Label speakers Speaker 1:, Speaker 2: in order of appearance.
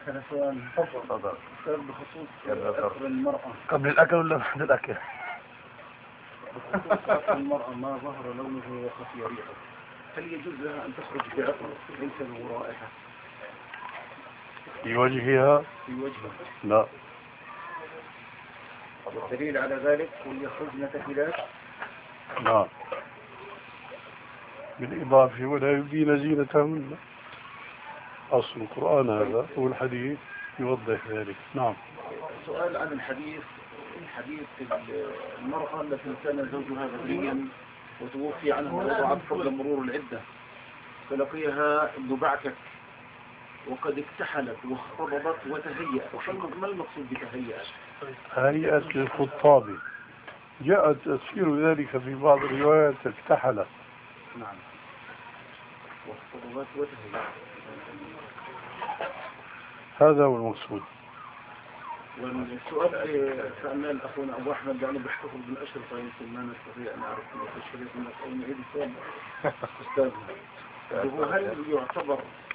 Speaker 1: أنا سؤال
Speaker 2: تفضل.
Speaker 1: سؤال بخصوص أكل المرأة.
Speaker 2: قبل الأكل ولا بعد الأكل؟
Speaker 1: بخصوص أكل المرأة ما ظهر لونه وخفي ريحه، هل يجوز لها أن تخرج بعطر ليس له رائحة
Speaker 2: في وجهها؟
Speaker 1: في وجهها؟
Speaker 2: لا.
Speaker 1: والدليل على ذلك وليخرجن تفلات.
Speaker 2: نعم، بالإضافة ولا يبدين زينتهن، أصل القرآن هذا والحديث يوضح ذلك. نعم.
Speaker 1: سؤال عن الحديث، المرأة التي كان زوجها بدريا وتوفي عنها ووضعت قبل مرور العدة، فلقيها ابن بعكك وقد اكتحلت واختضبت وتهيأت، ما المقصود بتهيأت؟
Speaker 2: هيئة للخطاب، جاء تفسير ذلك في بعض الروايات اكتحلت.
Speaker 1: نعم، واختضبت وتهيأت،
Speaker 2: هذا هو المقصود.
Speaker 1: والسؤال سألنا أخونا أبو أحمد يعني بيحتفظ بالأشرطة، يمكن ما نستطيع أن نعرف في الشريط الناس أو نعيد السؤال أستاذنا، هل يعتبر